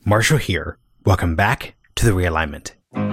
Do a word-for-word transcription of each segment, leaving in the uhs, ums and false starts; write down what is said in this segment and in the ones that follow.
Marshall here. Welcome back to The Realignment.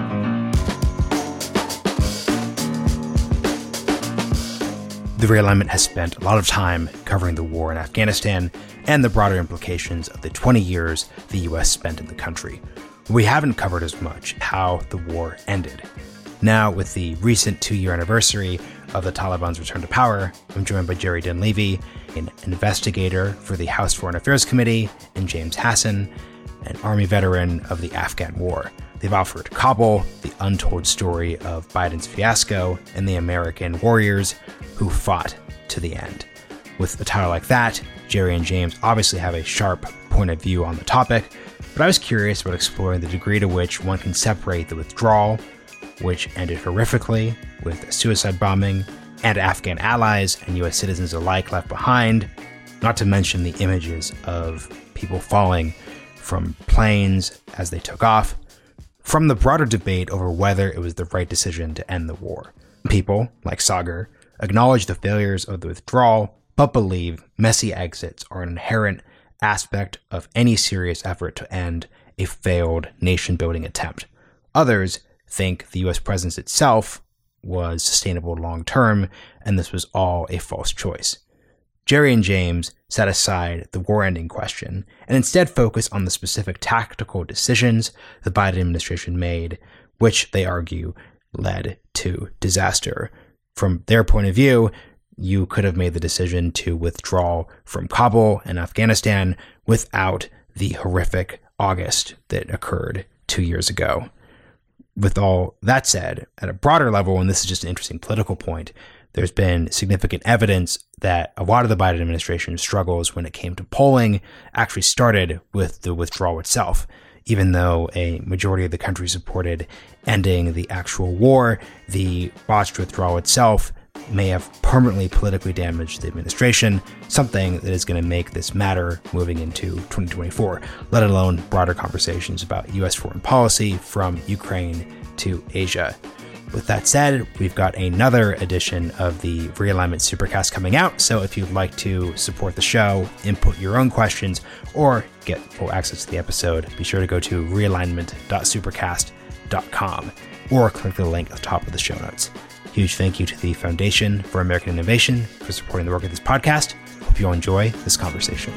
The Realignment has spent a lot of time covering the war in Afghanistan and the broader implications of the twenty years the U S spent in the country. We haven't covered as much how the war ended. Now, with the recent two-year anniversary of the Taliban's return to power, I'm joined by Jerry Dunleavy, an investigator for the House Foreign Affairs Committee, and James Hassan, an Army veteran of the Afghan War. They've offered Kabul, the untold story of Biden's fiasco, and the American warriors who fought to the end. With a title like that, Jerry and James obviously have a sharp point of view on the topic, but I was curious about exploring the degree to which one can separate the withdrawal, which ended horrifically with a suicide bombing, and Afghan allies and U S citizens alike left behind, not to mention the images of people falling from planes as they took off, from the broader debate over whether it was the right decision to end the war. People, like Sagar, acknowledge the failures of the withdrawal, but believe messy exits are an inherent aspect of any serious effort to end a failed nation-building attempt. Others think the U S presence itself was sustainable long-term, and this was all a false choice. Jerry and James set aside the war-ending question and instead focus on the specific tactical decisions the Biden administration made, which they argue led to disaster. From their point of view, you could have made the decision to withdraw from Kabul and Afghanistan without the horrific August that occurred two years ago. With all that said, at a broader level, and this is just an interesting political point, there's been significant evidence that a lot of the Biden administration's struggles when it came to polling actually started with the withdrawal itself. Even though a majority of the country supported ending the actual war, the botched withdrawal itself may have permanently politically damaged the administration, something that is going to make this matter moving into twenty twenty-four, let alone broader conversations about U S foreign policy from Ukraine to Asia. With that said, we've got another edition of the Realignment Supercast coming out, so if you'd like to support the show, input your own questions, or get full access to the episode, be sure to go to realignment dot supercast dot com or click the link at the top of the show notes. Huge thank you to the Foundation for American Innovation for supporting the work of this podcast. Hope you'll enjoy this conversation.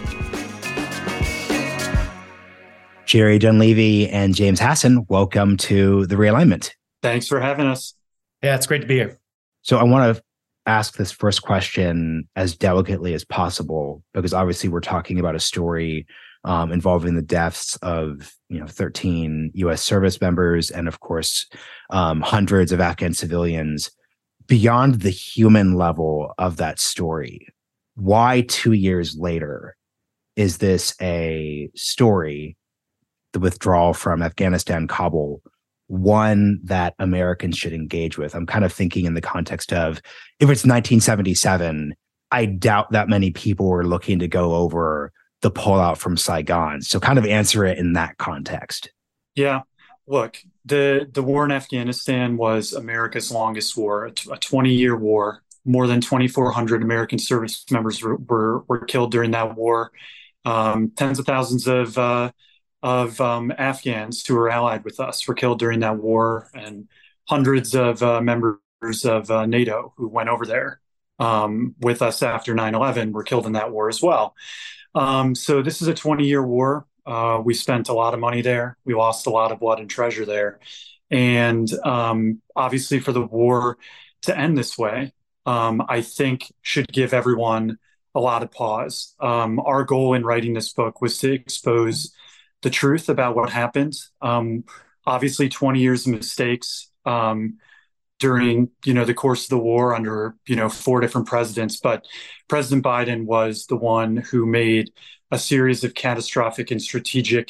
Jerry Dunleavy and James Hassan, welcome to The Realignment. Thanks for having us. Yeah, it's great to be here. So I want to ask this first question as delicately as possible, because obviously we're talking about a story um, involving the deaths of, you know, thirteen U S service members and, of course, um, hundreds of Afghan civilians. Beyond the human level of that story, why two years later is this a story, the withdrawal from Afghanistan, Kabul, one that Americans should engage with? I'm kind of thinking in the context of, if it's nineteen seventy-seven, I doubt that many people were looking to go over the pullout from Saigon. So kind of answer it in that context. Yeah, look, the, the war in Afghanistan was America's longest war, a twenty-year war. More than twenty-four hundred American service members were, were, were killed during that war. Um, tens of thousands of uh, of um, Afghans who were allied with us were killed during that war, and hundreds of uh, members of uh, NATO who went over there um, with us after nine eleven were killed in that war as well. Um, so this is a twenty-year war. Uh, we spent a lot of money there. We lost a lot of blood and treasure there. And um, obviously for the war to end this way, um, I think should give everyone a lot of pause. Um, our goal in writing this book was to expose the truth about what happened. Um, obviously, twenty years of mistakes um, during, you know, the course of the war under, you know, four different presidents. But President Biden was the one who made a series of catastrophic and strategic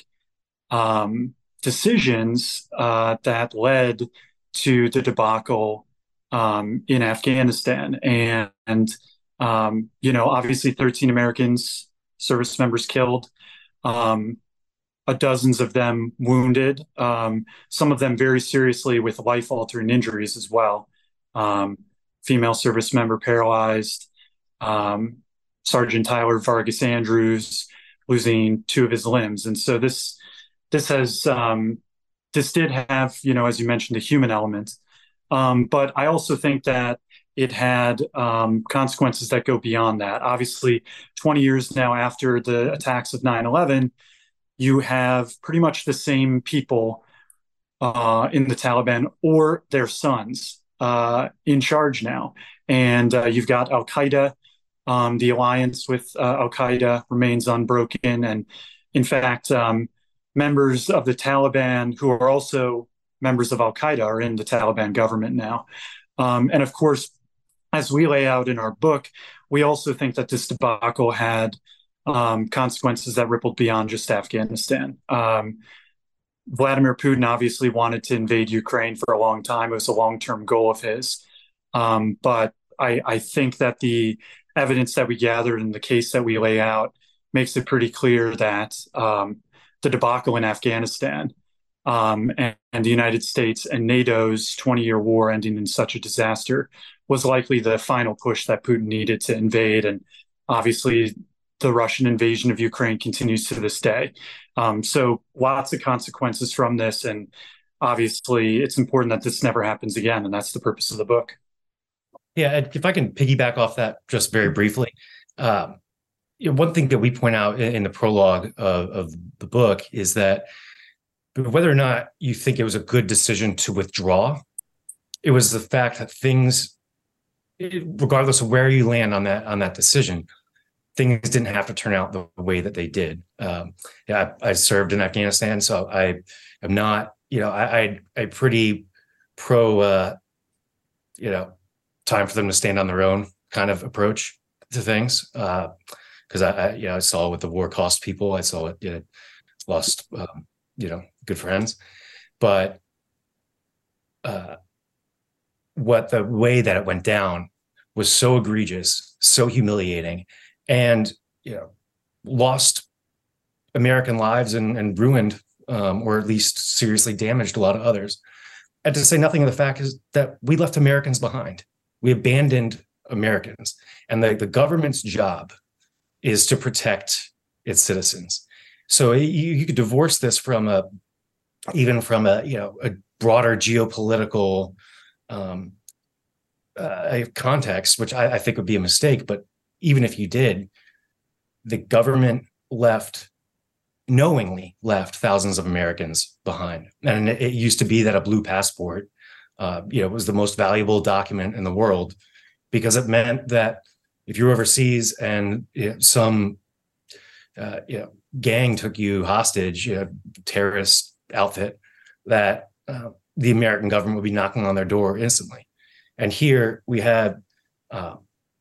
um, decisions uh, that led to the debacle um, in Afghanistan. And, and um, you know, obviously thirteen Americans, service members killed. Um, Uh, dozens of them wounded, um, some of them very seriously with life-altering injuries as well. Um, female service member paralyzed, um, Sergeant Tyler Vargas Andrews losing two of his limbs. And so this this has um, this did have, you know, as you mentioned, a human element. Um, but I also think that it had um, consequences that go beyond that. Obviously, twenty years now after the attacks of nine eleven, you have pretty much the same people uh, in the Taliban or their sons uh, in charge now. And uh, you've got Al Qaeda. Um, the alliance with uh, Al Qaeda remains unbroken. And in fact, um, members of the Taliban who are also members of Al Qaeda are in the Taliban government now. Um, and of course, as we lay out in our book, we also think that this debacle had um, consequences that rippled beyond just Afghanistan. Um, Vladimir Putin obviously wanted to invade Ukraine for a long time. It was a long-term goal of his. Um, but I, I think that the evidence that we gathered and the case that we lay out makes it pretty clear that um, the debacle in Afghanistan um, and, and the United States and NATO's twenty-year war ending in such a disaster was likely the final push that Putin needed to invade. And obviously, the Russian invasion of Ukraine continues to this day. Um, so lots of consequences from this. And obviously, it's important that this never happens again. And that's the purpose of the book. Yeah, if I can piggyback off that just very briefly. Um, you know, one thing that we point out in, in the prologue of, of the book is that whether or not you think it was a good decision to withdraw, it was the fact that things, regardless of where you land on that on that decision, things didn't have to turn out the way that they did. Um, yeah, I, I served in Afghanistan, so I am not, you know, I I, I pretty pro, uh, you know, time for them to stand on their own kind of approach to things. Because uh, I, I, you know, I saw what the war cost people. I saw it, you know, lost, um, you know, good friends, but uh, what the way that it went down was so egregious, so humiliating, and you know, lost American lives and, and ruined, um, or at least seriously damaged a lot of others. And to say nothing of the fact is that we left Americans behind. We abandoned Americans, and the, the government's job is to protect its citizens. So you, you could divorce this from a, even from a, you know, a broader geopolitical um, uh, context, which I, I think would be a mistake. But even if you did, the government left, knowingly left thousands of Americans behind. And it, it used to be that a blue passport, uh, you know, was the most valuable document in the world, because it meant that if you're overseas and you know, some, uh, you know, gang took you hostage, you know, terrorist outfit, that uh, the American government would be knocking on their door instantly. And here we had uh,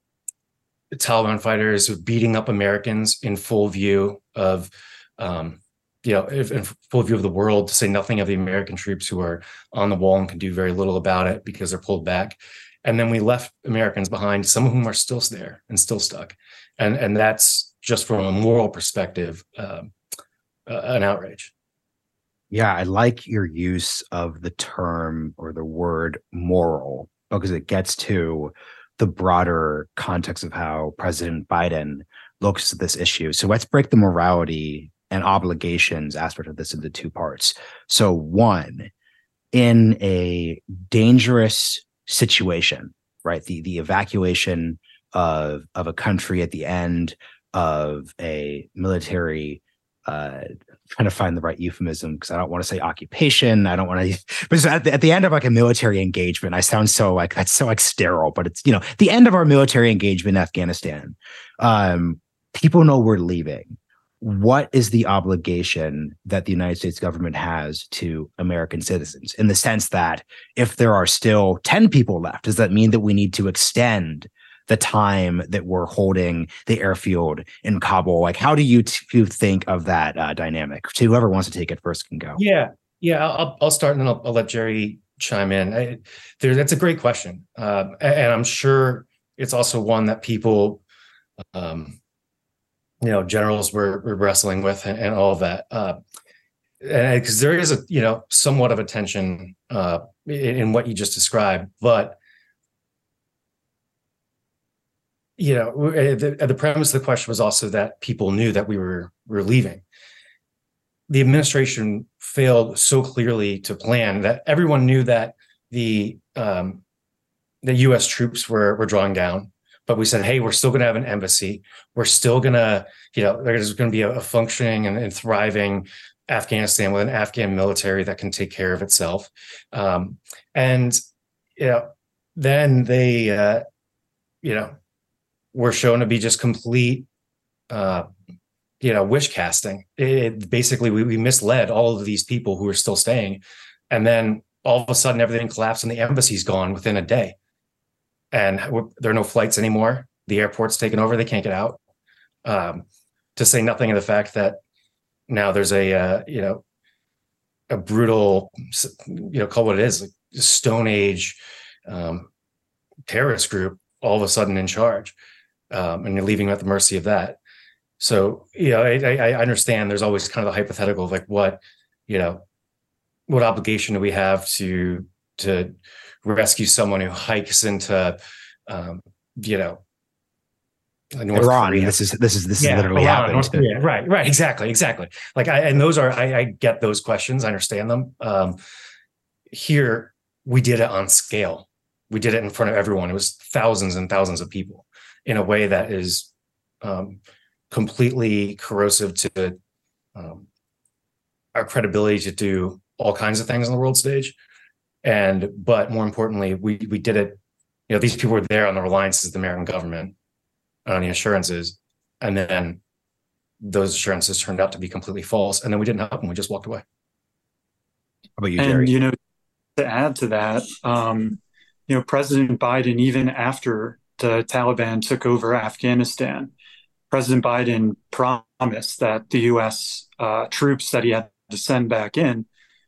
Taliban fighters beating up Americans in full view of, um, you know, in full view of the world, to say nothing of the American troops who are on the wall and can do very little about it because they're pulled back. And then we left Americans behind, some of whom are still there and still stuck. And, and that's just from a moral perspective, um, uh, an outrage. Yeah, I like your use of the term or the word moral, because it gets to the broader context of how President Biden looks at this issue. So let's break the morality and obligations aspect of this into two parts. So one, in a dangerous situation, right? The the evacuation of of a country at the end of a military, uh, trying to find the right euphemism because I don't want to say occupation. I don't want to, but at the, at the end of like a military engagement, I sound so like, that's so like sterile, but it's, you know, the end of our military engagement in Afghanistan. Um, people know we're leaving. What is the obligation that the United States government has to American citizens, in the sense that if there are still ten people left, does that mean that we need to extend the time that we're holding the airfield in Kabul? Like, how do you two think of that uh, dynamic? To whoever wants to take it first can go. Yeah, yeah, I'll, I'll start and then I'll, I'll let Jerry chime in. I, there, that's a great question. Uh, and I'm sure it's also one that people, um, you know, generals were, were wrestling with and, and all of that. Uh, and because there is a, you know, somewhat of a tension uh, in, in what you just described, but you know, the, the premise of the question was also that people knew that we were, were leaving. the administration failed so clearly to plan that everyone knew that the um, the U S troops were were drawing down, but we said, hey, we're still going to have an embassy. We're still going to, you know, there's going to be a, a functioning and, and thriving Afghanistan with an Afghan military that can take care of itself. Um, and, you know, then they, uh, you know, were shown to be just complete, uh, you know, wish casting. It, basically, we, we misled all of these people who are still staying. And then all of a sudden, everything collapsed and the embassy's gone within a day. And there are no flights anymore. The airport's taken over. They can't get out. Um, to say nothing of the fact that now there's a, uh, you know, a brutal, you know, call what it is, like Stone Age um, terrorist group all of a sudden in charge. Um, and you're leaving at the mercy of that. So, you know, I, I, I understand there's always kind of the hypothetical of like what, you know, what obligation do we have to, to rescue someone who hikes into, um, you know, North Iran. Korea. This is this is this Yeah, is literally Iran, happened. North Korea. Right, right, exactly, exactly. Like, I, and those are, I, I get those questions. I understand them. Um, here, we did it on scale. We did it in front of everyone. It was thousands and thousands of people in a way that is um, completely corrosive to um, our credibility to do all kinds of things on the world stage. And, but more importantly, we we did it, you know, these people were there on the reliances of the American government, on the assurances, and then those assurances turned out to be completely false. And then we didn't help them. We just walked away. How about you, And, Jerry? you know, to add to that, um, you know, President Biden, even after the Taliban took over Afghanistan, President Biden promised that the U S uh, troops that he had to send back in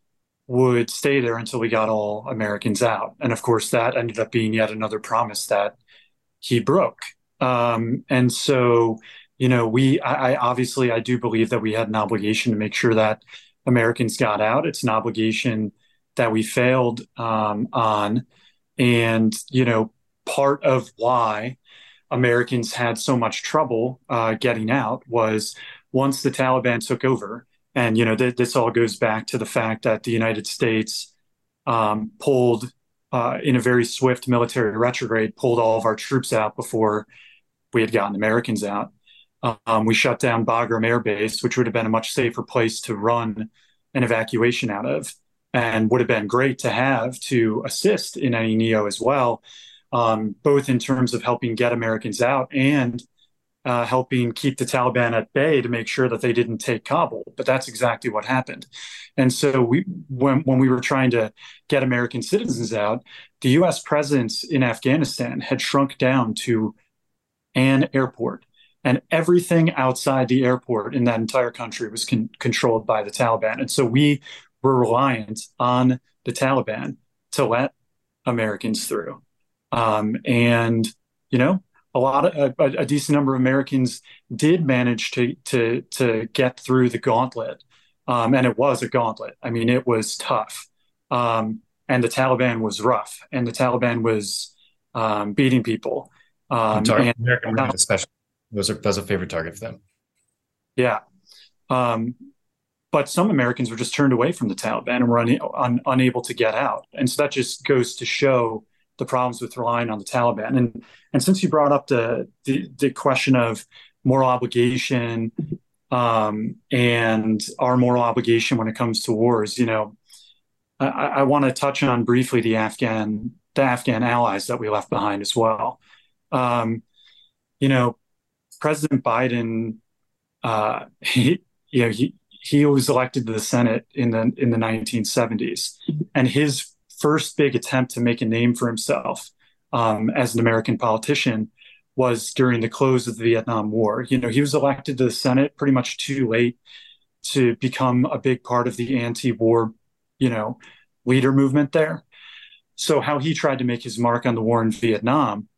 would stay there until we got all Americans out. And of course, that ended up being yet another promise that he broke. Um, and so, you know, we, I, I obviously, I do believe that we had an obligation to make sure that Americans got out. It's an obligation that we failed um, on. And, you know, part of why Americans had so much trouble uh, getting out was once the Taliban took over. And, you know, th- this all goes back to the fact that the United States um, pulled uh, in a very swift military retrograde, pulled all of our troops out before we had gotten Americans out. Um, we shut down Bagram Air Base, which would have been a much safer place to run an evacuation out of, and would have been great to have to assist in any NEO as well, um, both in terms of helping get Americans out and uh, helping keep the Taliban at bay to make sure that they didn't take Kabul. But that's exactly what happened. And so we, when, when we were trying to get American citizens out, the U S presence in Afghanistan had shrunk down to an airport. And everything outside the airport in that entire country was con- controlled by the Taliban. And so we were reliant on the Taliban to let Americans through. Um, and, you know, a lot of a, a decent number of Americans did manage to to to get through the gauntlet. Um, and it was a gauntlet. I mean, it was tough. Um, and the Taliban was rough. And the Taliban was um, beating people. Um, Target, and, American Marines especially. Those are those are a favorite target for them. Yeah. Um, but some Americans were just turned away from the Taliban and were un, un, unable to get out. And so that just goes to show the problems with relying on the Taliban. And and since you brought up the the, the question of moral obligation um, and our moral obligation when it comes to wars, you know, I, I want to touch on briefly the Afghan the Afghan allies that we left behind as well. Um, you know, President Biden, uh, he, you know, he he was elected to the Senate in the in the nineteen seventies, and his first big attempt to make a name for himself um, as an American politician was during the close of the Vietnam War. You know, he was elected to the Senate pretty much too late to become a big part of the anti-war, you know, leader movement there. So how he tried to make his mark on the war in Vietnam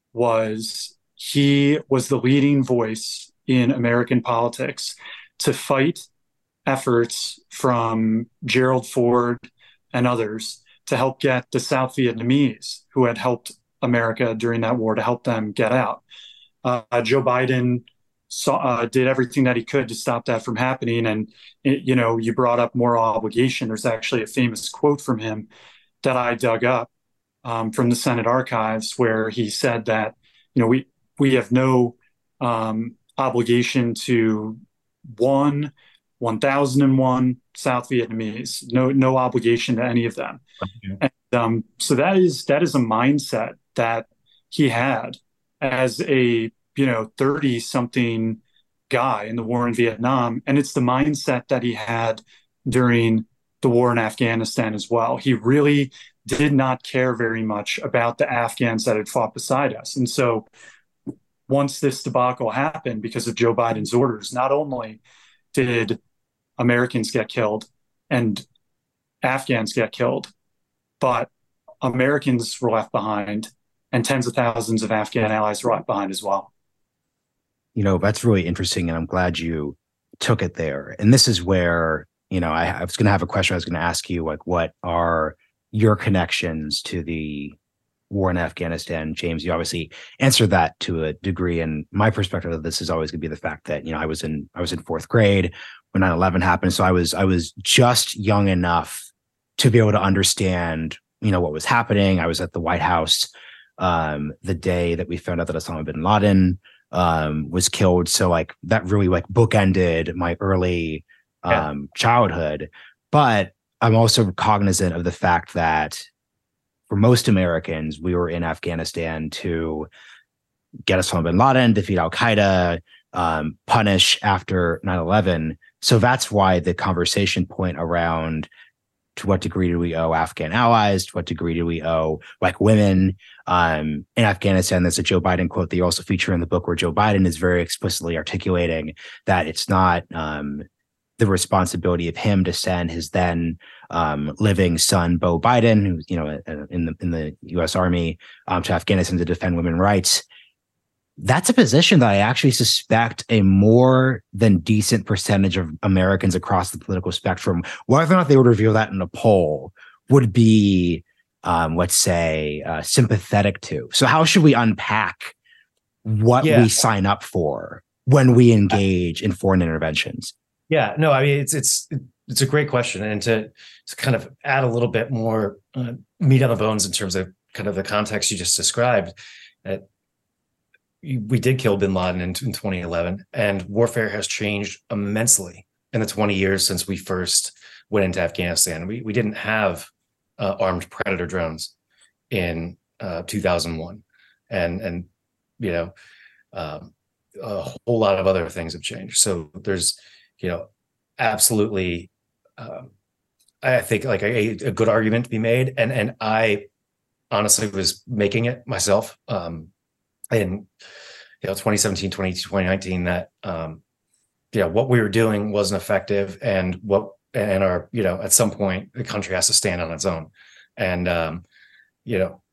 was he was the leading voice in American politics to fight efforts from Gerald Ford and others to help get the South Vietnamese who had helped America during that war to help them get out. Uh, Joe Biden saw, uh, did everything that he could to stop that from happening. And, it, you know, you brought up moral obligation. There's actually a famous quote from him that I dug up um, from the Senate archives where he said that, you know, we, we have no um, obligation to one, one thousand one South Vietnamese, no, no obligation to any of them. Okay. And um, so that is, that is a mindset that he had as a, you know, thirty something guy in the war in Vietnam. And it's the mindset that he had during the war in Afghanistan as well. He really did not care very much about the Afghans that had fought beside us. And so once this debacle happened because of Joe Biden's orders, not only did Americans get killed and Afghans get killed, but Americans were left behind and tens of thousands of Afghan allies were left behind as well. You know, that's really interesting, and I'm glad you took it there. And this is where, you know, I, I was going to have a question I was going to ask you, like, what are your connections to the war in Afghanistan? James, you obviously answered that to a degree, and my perspective of this is always going to be the fact that, you know, I was in I was in fourth grade when nine eleven happened, so I was I was just young enough to be able to understand, you know, what was happening. I was at the White House um, the day that we found out that Osama bin Laden um, was killed. So like that really like bookended my early um, yeah. childhood. But I'm also cognizant of the fact that for most Americans, we were in Afghanistan to get Osama bin Laden, defeat al-Qaeda, um, punish after nine eleven. So that's why the conversation point around to what degree do we owe Afghan allies? To what degree do we owe like women um, in Afghanistan? There's a Joe Biden quote that you also feature in the book where Joe Biden is very explicitly articulating that it's not um, the responsibility of him to send his then um, living son, Beau Biden, who's, you know, in the in the U S Army um, to Afghanistan to defend women's rights. That's a position that I actually suspect a more than decent percentage of Americans across the political spectrum, whether or not they would reveal that in a poll, would be, um, let's say, uh, sympathetic to. So how should we unpack what yeah. we sign up for when we engage in foreign interventions? Yeah, no, I mean, it's it's it's a great question. And to, to kind of add a little bit more uh, meat on the bones in terms of kind of the context you just described, that we did kill bin Laden in, in twenty eleven, and warfare has changed immensely in the twenty years since we first went into Afghanistan. We we didn't have uh, armed Predator drones in uh, two thousand one, and and you know um, a whole lot of other things have changed. So there's you know absolutely um, I think like a, a good argument to be made, and and I honestly was making it myself. Um, in you know twenty seventeen, twenty eighteen, twenty nineteen, that um yeah what we were doing wasn't effective, and what and our you know at some point the country has to stand on its own. And um you know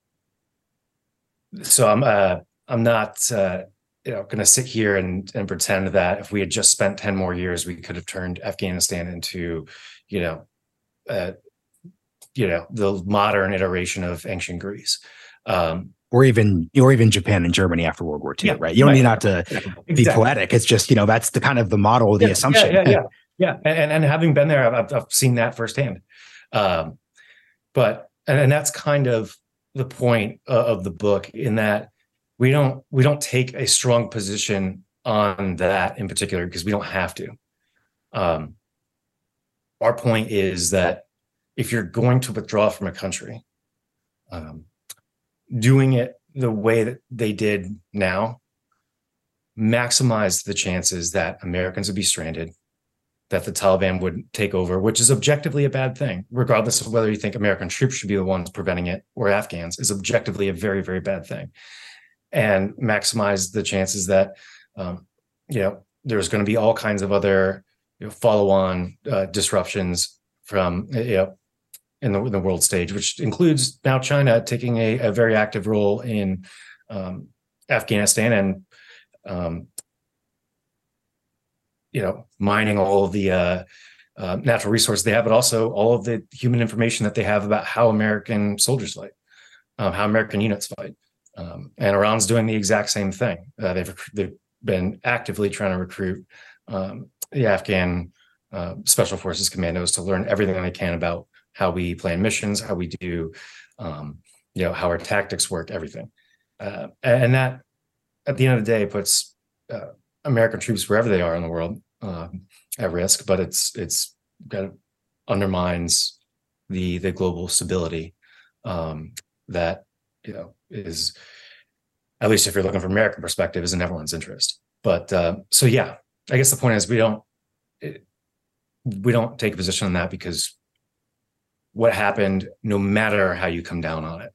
so I'm uh I'm not uh you know going to sit here and and pretend that if we had just spent ten more years we could have turned Afghanistan into you know uh you know the modern iteration of ancient Greece. um Or even, or even Japan and Germany after World War Two, yeah, right? You don't right. need not to exactly. be poetic. It's just, you know, that's the kind of the model, the yeah, assumption. Yeah, yeah, yeah. yeah. And, and having been there, I've, I've seen that firsthand. Um, but, and, and that's kind of the point uh, of the book, in that we don't, we don't take a strong position on that in particular because we don't have to. Um, our point is that if you're going to withdraw from a country, um, doing it the way that they did now maximized the chances that Americans would be stranded, that the Taliban would take over, which is objectively a bad thing, regardless of whether you think American troops should be the ones preventing it or Afghans, is objectively a very, very bad thing. And maximize the chances that, um, you know, there's going to be all kinds of other you know, follow-on uh, disruptions from, you know, In the, in the world stage, which includes now China taking a, a very active role in um, Afghanistan and, um, you know, mining all of the uh, uh, natural resources they have, but also all of the human information that they have about how American soldiers fight, um, how American units fight. Um, and Iran's doing the exact same thing. Uh, they've, they've been actively trying to recruit um, the Afghan uh, Special Forces commandos to learn everything they can about how we plan missions, how we do, um, you know, how our tactics work, everything. Uh, and that, at the end of the day, puts uh, American troops wherever they are in the world uh, at risk. But it's it's kind of undermines the the global stability um, that, you know, is, at least if you're looking from American perspective, is in everyone's interest. But uh, so yeah, I guess the point is we don't it, we don't take a position on that, because what happened, no matter how you come down on it,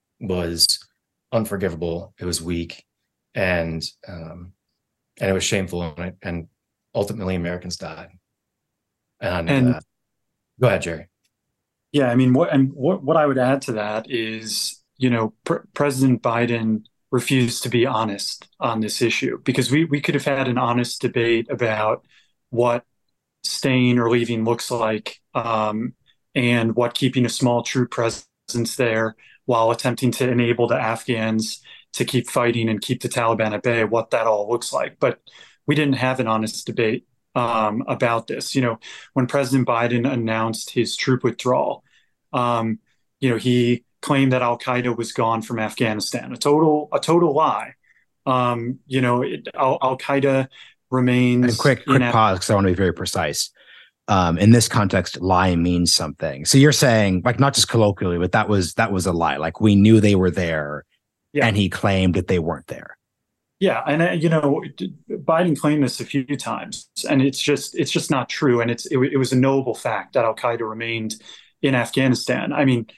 was unforgivable. It was weak, and um, and it was shameful, and, it, and ultimately Americans died. And, And uh, go ahead, Jerry. yeah, I mean, what and what what I would add to that is, you know, Pr- President Biden refused to be honest on this issue, because we we could have had an honest debate about what staying or leaving looks like, um, and what keeping a small troop presence there while attempting to enable the Afghans to keep fighting and keep the Taliban at bay, what that all looks like. But we didn't have an honest debate um, about this. You know, when President Biden announced his troop withdrawal, um, you know, he claimed that Al Qaeda was gone from Afghanistan. A total, a total lie. Um, you know, it, Al, Al Qaeda remains. And quick, quick in pause, because I want to be very precise. Um, in this context, lie means something. So you're saying, like, not just colloquially, but that was that was a lie. Like, we knew they were there, Yeah. and he claimed that they weren't there. Yeah, and uh, you know, Biden claimed this a few times, and it's just it's just not true. And it's it, it was a knowable fact that Al Qaeda remained in Afghanistan. I mean,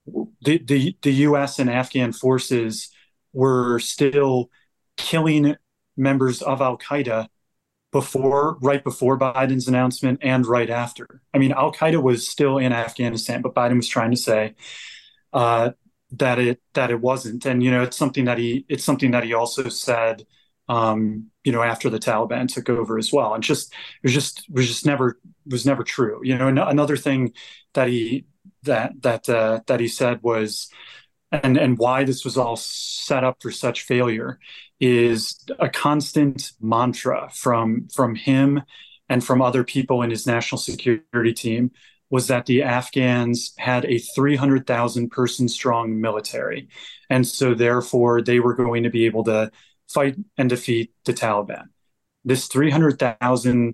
the the the U S and Afghan forces were still killing members of Al Qaeda before, right before Biden's announcement and right after. I mean, Al Qaeda was still in Afghanistan, but Biden was trying to say uh, that it that it wasn't. And you know, it's something that he it's something that he also said, um, you know, after the Taliban took over as well. And just it was just it was just never was never true. You know, another thing that he that that uh, that he said was, and and why this was all set up for such failure, is a constant mantra from from him and from other people in his national security team, was that the Afghans had a three hundred thousand person strong military, and so therefore they were going to be able to fight and defeat the Taliban. This three hundred thousand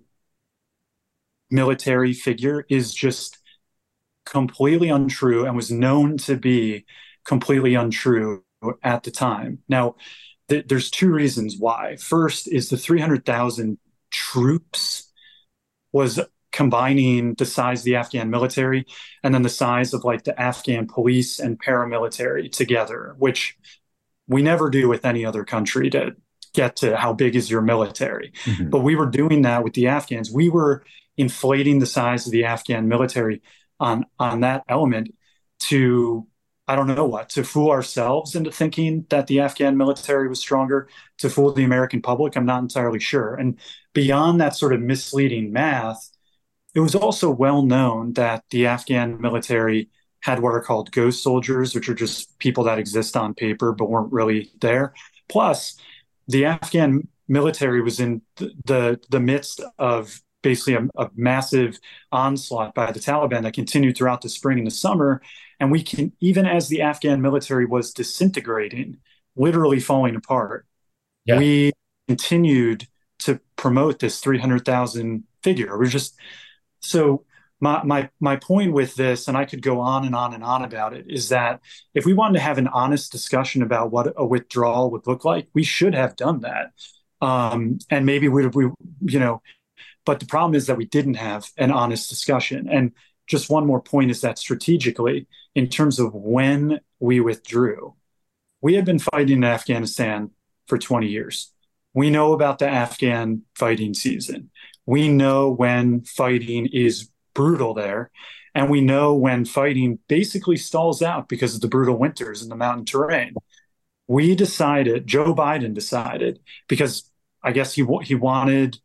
military figure is just completely untrue, and was known to be completely untrue at the time. Now, th- there's two reasons why. First is the three hundred thousand troops was combining the size of the Afghan military and then the size of like the Afghan police and paramilitary together, which we never do with any other country to get to how big is your military. Mm-hmm. But we were doing that with the Afghans. We were inflating the size of the Afghan military on, on that element to, I don't know what, to fool ourselves into thinking that the Afghan military was stronger, to fool the American public. I'm not entirely sure. And beyond that sort of misleading math, it was also well known that the Afghan military had what are called ghost soldiers, which are just people that exist on paper but weren't really there. Plus, the Afghan military was in the the, the midst of basically a, a massive onslaught by the Taliban that continued throughout the spring and the summer. And we can, even as the Afghan military was disintegrating, literally falling apart, yeah. we continued to promote this three hundred thousand figure. We're just, so my, my, my point with this, and I could go on and on and on about it, is that if we wanted to have an honest discussion about what a withdrawal would look like, we should have done that. Um, and maybe we, we, you know, but the problem is that we didn't have an honest discussion. And just one more point is that strategically, in terms of when we withdrew, we had been fighting in Afghanistan for twenty years. We know about the Afghan fighting season. We know when fighting is brutal there. And we know when fighting basically stalls out because of the brutal winters and the mountain terrain. We decided, Joe Biden decided, because I guess he he wanted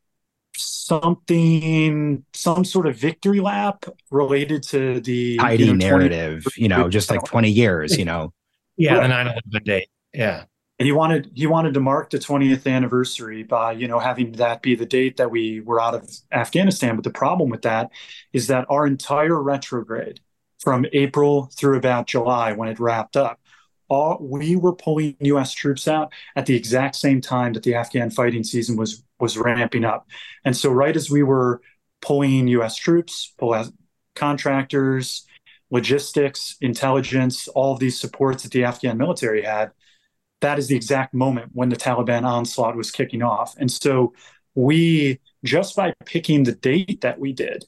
something, some sort of victory lap related to the I D you know, narrative, twenty, you know, just like twenty years, you know. Yeah, right. The nine eleven date. Yeah. he wanted he wanted to mark the twentieth anniversary by, you know, having that be the date that we were out of Afghanistan. But the problem with that is that our entire retrograde from April through about July, when it wrapped up, all we were pulling U S troops out at the exact same time that the Afghan fighting season was was ramping up. And so right as we were pulling U S troops, pull out contractors, logistics, intelligence, all of these supports that the Afghan military had, that is the exact moment when the Taliban onslaught was kicking off. And so we, just by picking the date that we did,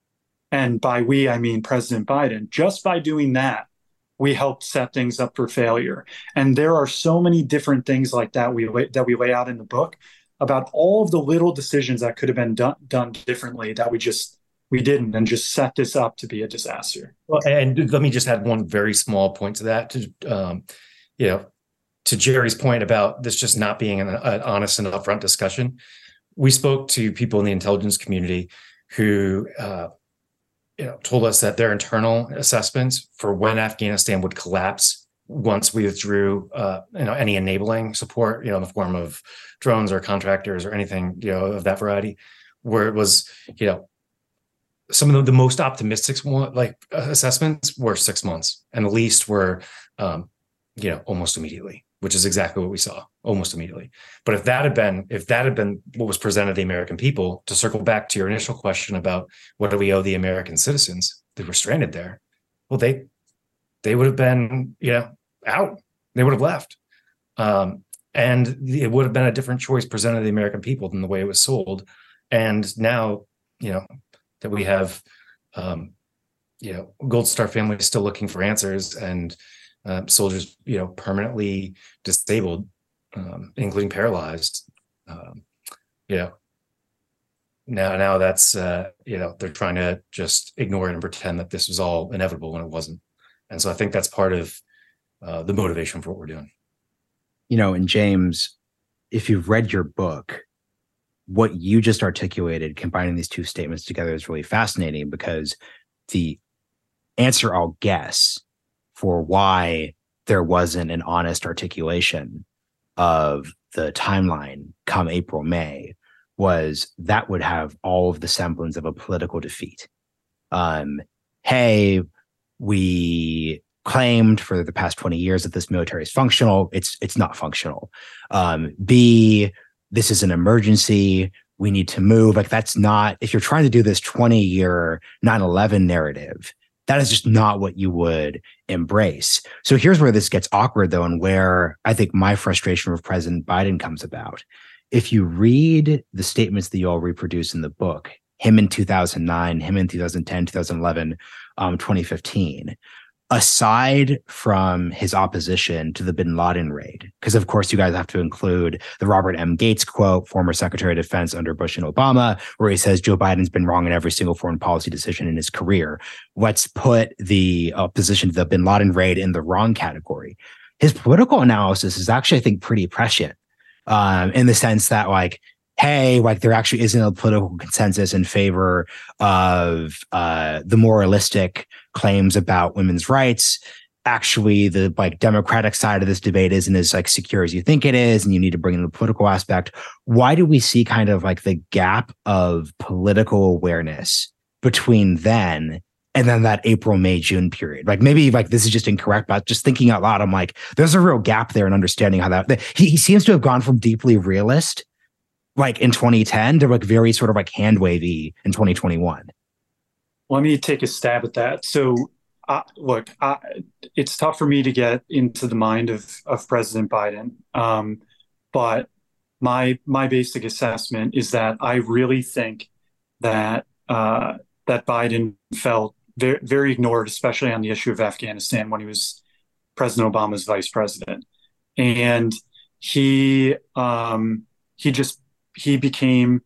and by we, I mean President Biden, just by doing that, we helped set things up for failure. And there are so many different things like that we lay, that we lay out in the book about all of the little decisions that could have been done, done differently that we just we didn't, and just set this up to be a disaster. Well, and let me just add one very small point to that. To um, you know, to Jerry's point about this just not being an, an honest and upfront discussion, we spoke to people in the intelligence community who uh, you know told us that their internal assessments for when Afghanistan would collapse once we withdrew uh, you know any enabling support, you know, in the form of drones or contractors or anything, you know, of that variety, where it was, you know, some of the, the most optimistic one, like uh, assessments were six months, and the least were, um, you know, almost immediately, which is exactly what we saw, almost immediately. But if that had been, if that had been what was presented to the American people, to circle back to your initial question about what do we owe the American citizens that were stranded there, well, they they would have been, you know, out. They would have left, um, and it would have been a different choice presented to the American people than the way it was sold. And now, you know, that we have, um, you know, Gold Star families still looking for answers, and uh, soldiers, you know, permanently disabled, um, including paralyzed. Um, you know, now now that's uh, you know they're trying to just ignore it and pretend that this was all inevitable when it wasn't. And so I think that's part of uh, the motivation for what we're doing. You know, and James, if you've read your book, what you just articulated, combining these two statements together, is really fascinating, because the answer, I'll guess, for why there wasn't an honest articulation of the timeline come April, May, was that would have all of the semblance of a political defeat. Um, hey, we claimed for the past twenty years that this military is functional. It's it's not functional. Um, B, this is an emergency. We need to move. Like, that's not, if you're trying to do this twenty year nine eleven narrative, that is just not what you would embrace. So here's where this gets awkward, though, and where I think my frustration with President Biden comes about. If you read the statements that you all reproduce in the book, him in two thousand nine, him in two thousand ten, two thousand eleven, um, twenty fifteen, aside from his opposition to the bin Laden raid, because of course you guys have to include the Robert M. Gates quote, former Secretary of Defense under Bush and Obama, where he says Joe Biden's been wrong in every single foreign policy decision in his career. Let's put the opposition to the bin Laden raid in the wrong category. His political analysis is actually, I think, pretty prescient, um, in the sense that, like, hey, like, there actually isn't a political consensus in favor of uh, the moralistic claims about women's rights. Actually, the like Democratic side of this debate isn't as like secure as you think it is, and you need to bring in the political aspect. Why do we see kind of like the gap of political awareness between then and then that April, May, June period? Like, maybe like this is just incorrect, but just thinking out loud, I'm like, there's a real gap there in understanding how that, that he, he seems to have gone from deeply realist like in twenty ten to like very sort of like hand wavy in twenty twenty-one. Let me take a stab at that. So, uh, look, I, it's tough for me to get into the mind of of President Biden, um, but my my basic assessment is that I really think that uh, that Biden felt very, very ignored, especially on the issue of Afghanistan when he was President Obama's vice president, and he um, he just he became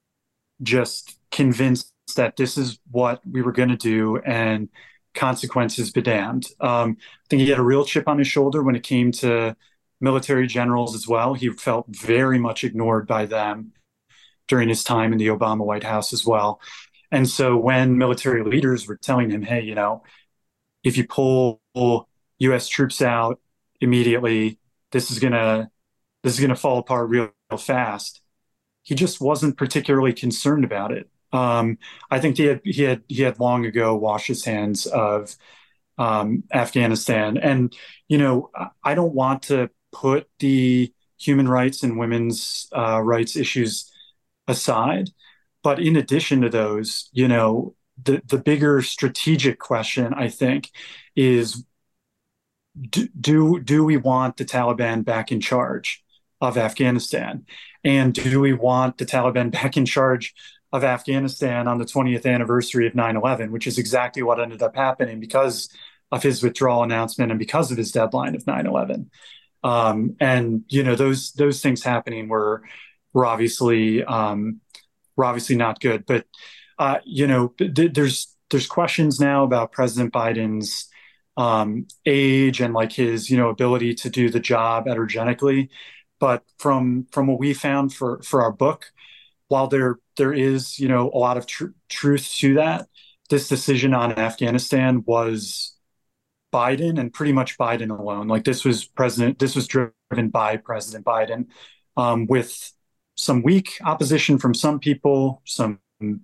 just convinced that this is what we were going to do, and consequences be damned. Um, I think he had a real chip on his shoulder when it came to military generals as well. He felt very much ignored by them during his time in the Obama White House as well. And so when military leaders were telling him, hey, you know, if you pull U S troops out immediately, this is going to this is going to fall apart real, real fast. He just wasn't particularly concerned about it. Um, I think he had he had he had long ago washed his hands of um, Afghanistan. And you know, I don't want to put the human rights and women's uh, rights issues aside, but in addition to those, you know, the the bigger strategic question, I think, is do do, do we want the Taliban back in charge of Afghanistan? And do we want the Taliban back in charge of Afghanistan on the twentieth anniversary of nine eleven, which is exactly what ended up happening because of his withdrawal announcement and because of his deadline of nine eleven. Um, and, you know, those those things happening were, were obviously um, were obviously not good. But, uh, you know, th- there's there's questions now about President Biden's um, age and like his, you know, ability to do the job energetically. But from from what we found for for our book, while there there is, you know, a lot of tr- truth to that, this decision on Afghanistan was Biden and pretty much Biden alone. Like this was president, this was driven by President Biden, um, with some weak opposition from some people, some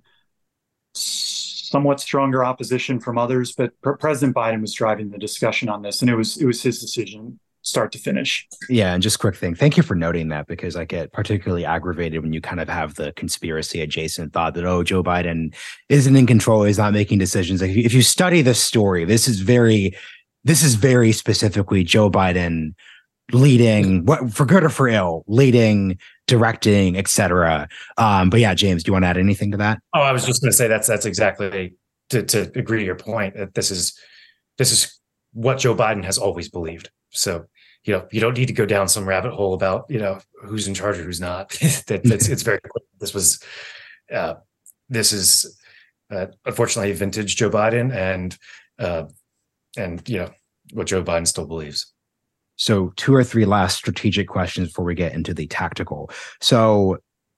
somewhat stronger opposition from others. But President Biden was driving the discussion on this, and it was it was his decision, start to finish. Yeah, and just quick thing. Thank you for noting that, because I get particularly aggravated when you kind of have the conspiracy adjacent thought that, oh, Joe Biden isn't in control, he's not making decisions. Like if you, if you study this story, this is very, this is very specifically Joe Biden leading, what for good or for ill, leading, directing, et cetera. Um, but yeah, James, do you want to add anything to that? Oh, I was just going to say that's that's exactly to to agree to your point that this is this is what Joe Biden has always believed. So, you know, you don't need to go down some rabbit hole about, you know, who's in charge or who's not. that it's, it's very clear. This was, uh, this is uh, unfortunately vintage Joe Biden, and uh, and you know what Joe Biden still believes. So, two or three last strategic questions before we get into the tactical. So,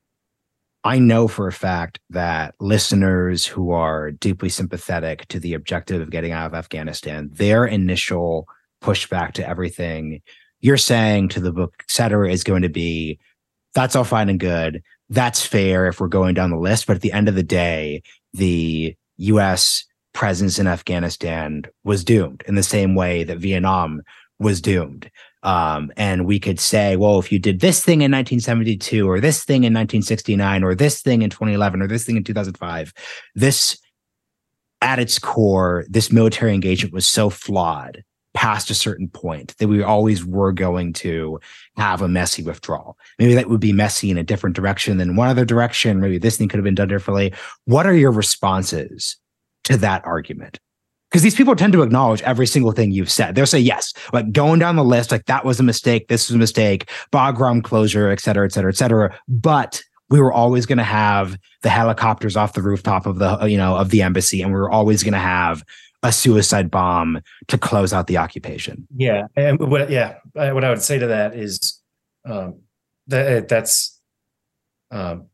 I know for a fact that listeners who are deeply sympathetic to the objective of getting out of Afghanistan, their initial pushback to everything you're saying, to the book, et cetera, is going to be, that's all fine and good. That's fair if we're going down the list. But at the end of the day, the U S presence in Afghanistan was doomed in the same way that Vietnam was doomed. Um, and we could say, well, if you did this thing in nineteen seventy-two or this thing in nineteen sixty-nine or this thing in twenty eleven or this thing in two thousand five, this, at its core, this military engagement was so flawed past a certain point that we always were going to have a messy withdrawal. Maybe that would be messy in a different direction than one other direction. Maybe this thing could have been done differently. What are your responses to that argument? Because these people tend to acknowledge every single thing you've said. They'll say, yes, like going down the list, like that was a mistake, this was a mistake, Bagram closure, et cetera, et cetera, et cetera. But we were always going to have the helicopters off the rooftop of the, you know, of the embassy, and we were always going to have a suicide bomb to close out the occupation. Yeah, and what yeah, what I would say to that is um, that that's um,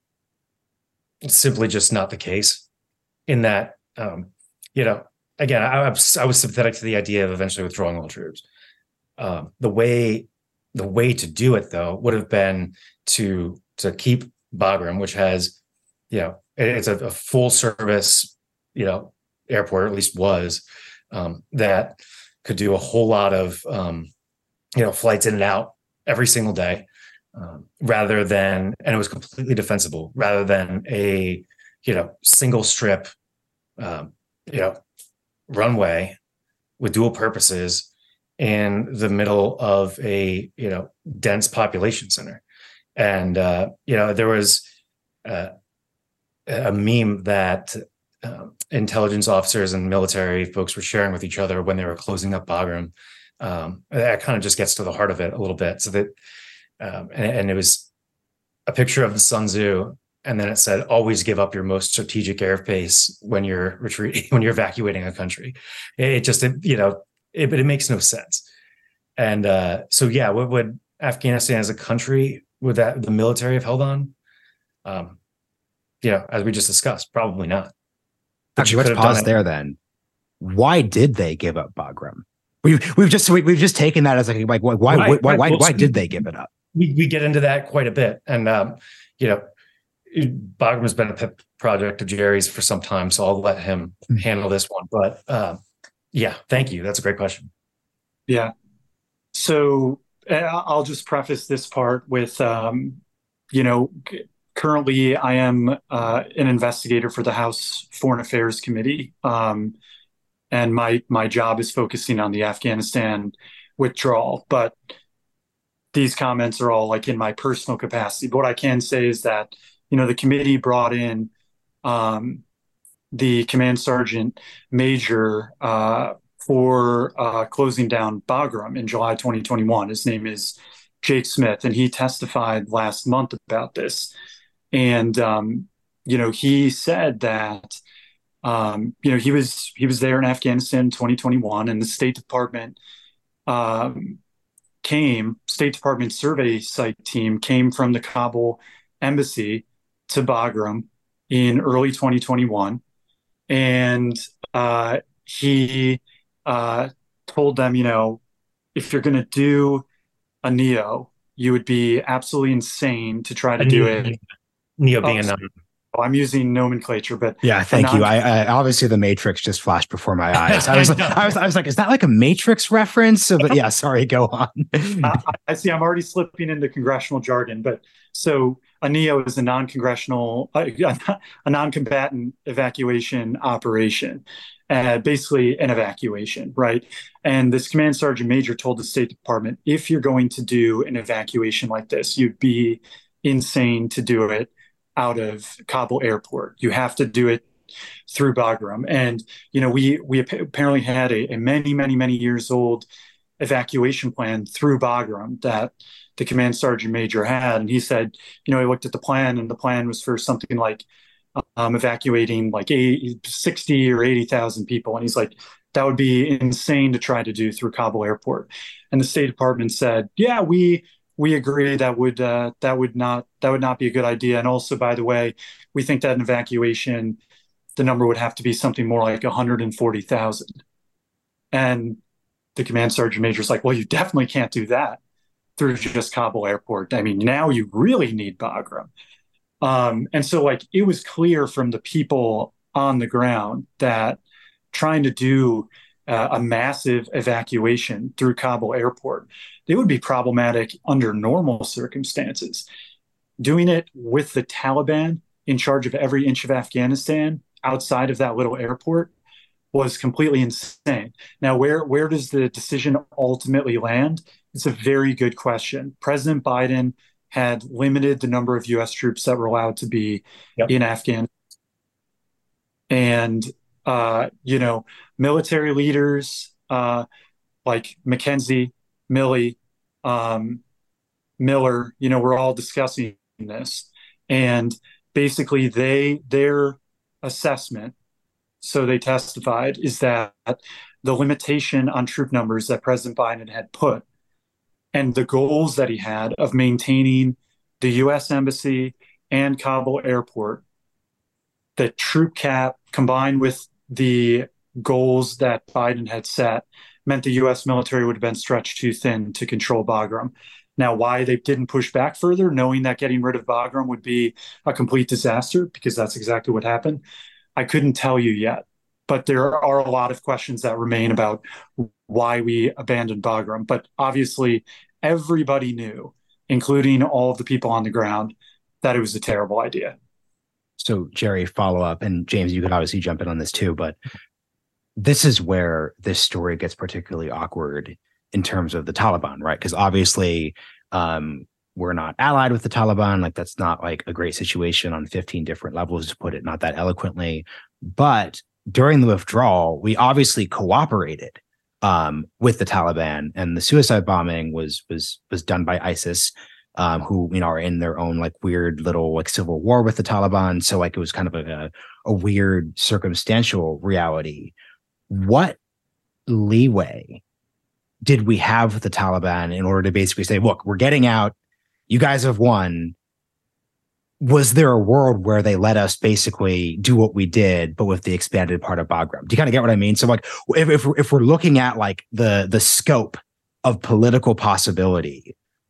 simply just not the case. In that, um, you know, again, I, I, was, I was sympathetic to the idea of eventually withdrawing all troops. Um, the way the way to do it, though, would have been to to keep Bagram, which has, you know, it, it's a, a full service, you know, airport, or at least was, um, that could do a whole lot of, um, you know, flights in and out every single day, um, rather than, and it was completely defensible, rather than a, you know, single strip, um, you know, runway with dual purposes in the middle of a, you know, dense population center. And, uh, you know, there was uh, a meme that Uh, intelligence officers and military folks were sharing with each other when they were closing up Bagram. Um, that kind of just gets to the heart of it a little bit. So that, um, and, and it was a picture of the Sun Tzu, and then it said, "Always give up your most strategic airspace when you're retreating, when you're evacuating a country." It just, it, you know, it, but it makes no sense. And uh, so, yeah, what would Afghanistan as a country, would that the military have held on? Um, you know, as we just discussed, probably not. Actually, let's pause there then. Why did they give up Bagram? We've we've just we, we've just taken that as like like why why right, why right. why, Well, why did they give it up? we, we get into that quite a bit. And, um, you know, Bagram has been a pet project of Jerry's for some time, so I'll let him mm-hmm. handle this one. But uh, yeah, thank you. That's a great question. Yeah. So I'll just preface this part with, um, you know, currently I am uh, an investigator for the House Foreign Affairs Committee. Um, and my, my job is focusing on the Afghanistan withdrawal. But these comments are all like in my personal capacity. But what I can say is that, you know, the committee brought in um, the command sergeant major uh, for uh, closing down Bagram in July twenty twenty-one. His name is Jake Smith, and he testified last month about this. And, um, you know, he said that, um, you know, he was he was there in Afghanistan in twenty twenty-one, and the State Department um, came, State Department survey site team came from the Kabul embassy to Bagram in early twenty twenty-one. And uh, he uh, told them, you know, if you're going to do a NEO, you would be absolutely insane to try to a do NEO, it. NEO being oh, a I'm using nomenclature, but yeah, thank non- you. I, I obviously the Matrix just flashed before my eyes. I was, like, I was, I was like, is that like a Matrix reference? So, but yeah, sorry, go on. uh, I see. I'm already slipping into congressional jargon, but so a NEO is a non-congressional, uh, a non-combatant evacuation operation, uh, basically an evacuation, right? And this command sergeant major told the State Department, if you're going to do an evacuation like this, you'd be insane to do it out of Kabul airport. You have to do it through Bagram. And, you know, we we apparently had a, a many, many, many years old evacuation plan through Bagram that the command sergeant major had. And he said, you know, he looked at the plan, and the plan was for something like um, evacuating like eighty, sixty or eighty thousand people. And he's like, that would be insane to try to do through Kabul airport. And the State Department said, yeah, we we agree that would uh, that would not that would not be a good idea. And also, by the way, we think that an evacuation, the number would have to be something more like one hundred forty thousand. And the command sergeant major is like, well, you definitely can't do that through just Kabul airport. I mean, now you really need Bagram. Um, and so, like, it was clear from the people on the ground that trying to do uh, a massive evacuation through Kabul airport, it would be problematic under normal circumstances. Doing it with the Taliban in charge of every inch of Afghanistan outside of that little airport was completely insane. Now, where, where does the decision ultimately land? It's a very good question. President Biden had limited the number of U S troops that were allowed to be yep. in Afghanistan. And, uh, you know, military leaders uh, like McKenzie, Milley, um, Miller, you know, we're all discussing this. And basically they, their assessment, so they testified, is that the limitation on troop numbers that President Biden had put and the goals that he had of maintaining the U S embassy and Kabul airport, the troop cap combined with the goals that Biden had set meant the U S military would have been stretched too thin to control Bagram. Now, why they didn't push back further, knowing that getting rid of Bagram would be a complete disaster, because that's exactly what happened, I couldn't tell you yet. But there are a lot of questions that remain about why we abandoned Bagram. But obviously, everybody knew, including all of the people on the ground, that it was a terrible idea. So, Jerry, follow up, and James, you could obviously jump in on this too, but this is where this story gets particularly awkward in terms of the Taliban, right? Because obviously um, we're not allied with the Taliban. Like, that's not like a great situation on fifteen different levels, to put it not that eloquently. But during the withdrawal, we obviously cooperated um, with the Taliban, and the suicide bombing was was was done by ISIS, um, who, you know, are in their own like weird little like civil war with the Taliban. So like it was kind of a a weird circumstantial reality. What leeway did we have with the Taliban in order to basically say, look, we're getting out, you guys have won? Was there a world where they let us basically do what we did, but with the expanded part of Bagram? Do you kind of get what I mean? So like, if if we're, if we're looking at like the the scope of political possibility,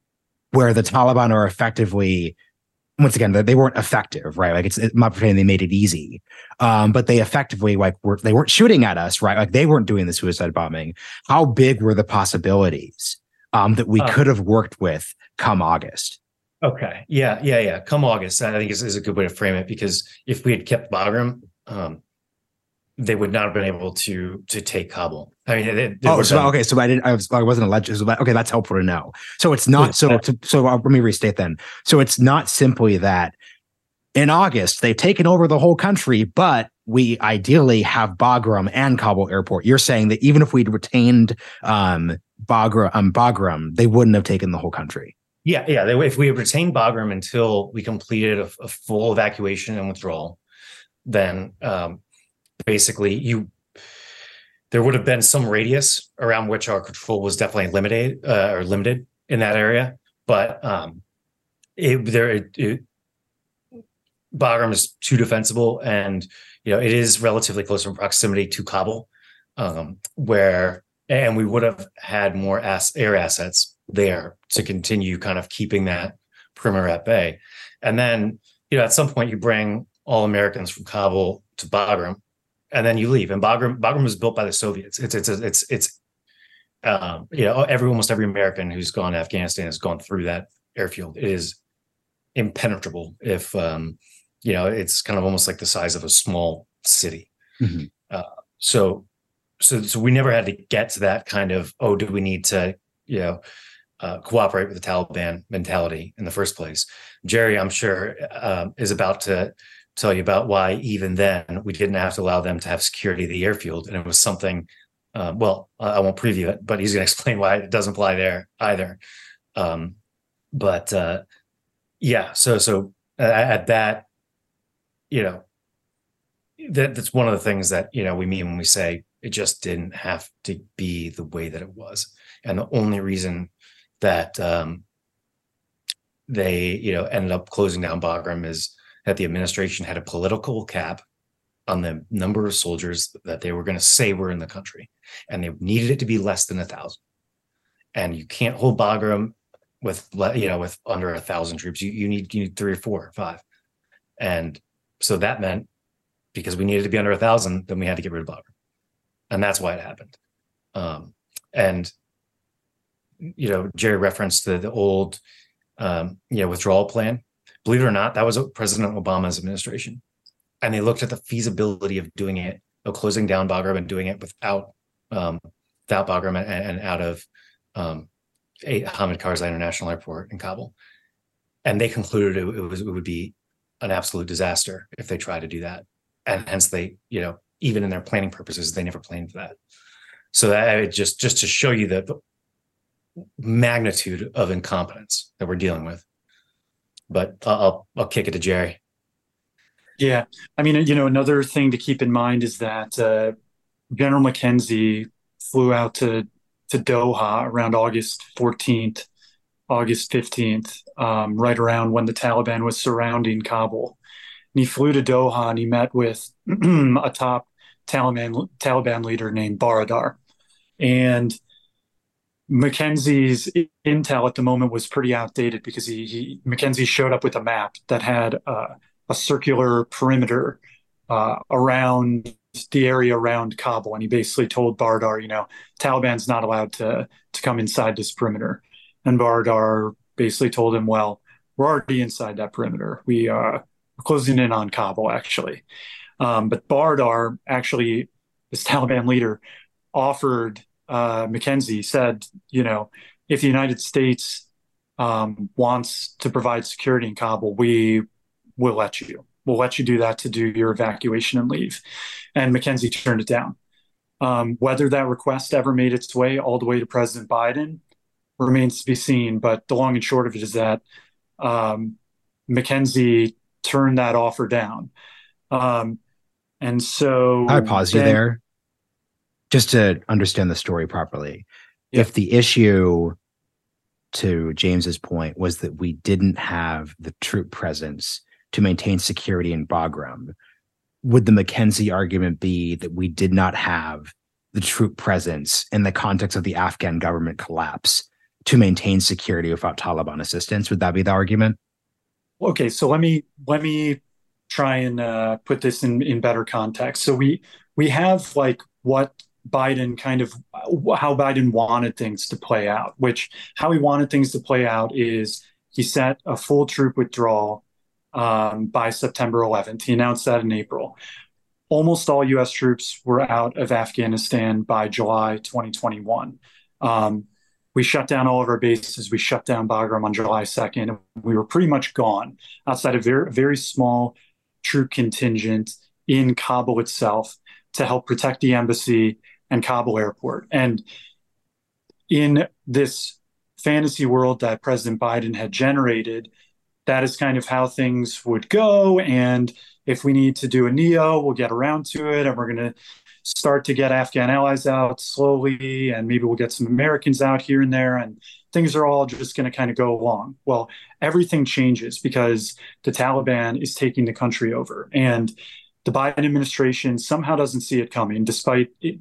where the Taliban are effectively, once again, they weren't effective, right? Like it's, I'm not pretending they made it easy, um, but they effectively like were they weren't shooting at us, right? Like they weren't doing the suicide bombing. How big were the possibilities um, that we uh, could have worked with come August? Okay, yeah, yeah, yeah. Come August, I think is, is a good way to frame it, because if we had kept Bagram, um, they would not have been able to to take Kabul. I mean, they, they oh, so been, okay, so I didn't, I was, I wasn't alleged. So okay, that's helpful to know. So it's not so. To, so uh, let me restate then. So it's not simply that in August they've taken over the whole country, but we ideally have Bagram and Kabul airport. You're saying that even if we'd retained um, Bagram, um, Bagram, they wouldn't have taken the whole country. Yeah, yeah. They, if we had retained Bagram until we completed a, a full evacuation and withdrawal, then. Um, Basically, you there would have been some radius around which our control was definitely limited uh, or limited in that area, but um, it, there it, it, Bagram is too defensible, and you know it is relatively close in proximity to Kabul, um, where and we would have had more ass, air assets there to continue kind of keeping that perimeter at bay, and then you know at some point you bring all Americans from Kabul to Bagram. And then you leave. And Bagram, Bagram was built by the Soviets. It's it's it's it's um, you know every almost every American who's gone to Afghanistan has gone through that airfield. It is impenetrable. If um, you know, it's kind of almost like the size of a small city. Mm-hmm. Uh, so so so we never had to get to that kind of oh, do we need to you know uh, cooperate with the Taliban mentality in the first place? Jerry, I'm sure, uh, is about to. Tell you about why even then we didn't have to allow them to have security of the airfield, and it was something uh, well I won't preview it, but he's going to explain why it doesn't apply there either. Um, but uh, yeah so so at that you know that that's one of the things that you know we mean when we say it just didn't have to be the way that it was, and the only reason that um, they you know ended up closing down Bagram is that the administration had a political cap on the number of soldiers that they were going to say were in the country, and they needed it to be less than a thousand. And you can't hold Bagram with you know with under a thousand troops. You you need you need three or four or five, and so that meant because we needed to be under a thousand, then we had to get rid of Bagram, and that's why it happened. Um, and you know, Jerry referenced the the old um, you know withdrawal plan. Believe it or not, that was President Obama's administration. And they looked at the feasibility of doing it, of closing down Bagram and doing it without um, without Bagram and, and out of um, Hamid Karzai International Airport in Kabul. And they concluded it, it, was, it would be an absolute disaster if they tried to do that. And hence they, you know, even in their planning purposes, they never planned for that. So that just, just to show you the, the magnitude of incompetence that we're dealing with. But I'll I'll kick it to Jerry. Yeah, I mean, you know, another thing to keep in mind is that uh, General McKenzie flew out to to Doha around August fourteenth, August fifteenth, um, right around when the Taliban was surrounding Kabul. And he flew to Doha and he met with a top Taliban Taliban leader named Baradar, and McKenzie's intel at the moment was pretty outdated because he, he McKenzie showed up with a map that had uh, a circular perimeter uh, around the area around Kabul, and he basically told Baradar, you know, Taliban's not allowed to to come inside this perimeter. And Baradar basically told him, well, we're already inside that perimeter. We uh, we're closing in on Kabul, actually. Um, but Baradar, actually, this Taliban leader, offered. Uh, McKenzie said, you know, if the United States um, wants to provide security in Kabul, we will let you. We'll let you do that to do your evacuation and leave. And McKenzie turned it down. Um, whether that request ever made its way all the way to President Biden remains to be seen. But the long and short of it is that um, McKenzie turned that offer down. Um, and so I pause then, you there. Just to understand the story properly, yeah. If the issue, to James's point, was that we didn't have the troop presence to maintain security in Bagram, would the McKenzie argument be that we did not have the troop presence in the context of the Afghan government collapse to maintain security without Taliban assistance. Would that be the argument? Okay, so let me let me try and uh, put this in in better context. So we we have like what Biden kind of how Biden wanted things to play out, which how he wanted things to play out is he set a full troop withdrawal um, by September eleventh. He announced that in April. Almost all U S troops were out of Afghanistan by July twenty twenty-one. Um, we shut down all of our bases. We shut down Bagram on July second. We were pretty much gone outside a very, very small troop contingent in Kabul itself to help protect the embassy and Kabul airport. And in this fantasy world that President Biden had generated, that is kind of how things would go. And if we need to do a NEO, we'll get around to it. And we're going to start to get Afghan allies out slowly. And maybe we'll get some Americans out here and there. And things are all just going to kind of go along. Well, everything changes because the Taliban is taking the country over. And the Biden administration somehow doesn't see it coming, despite it,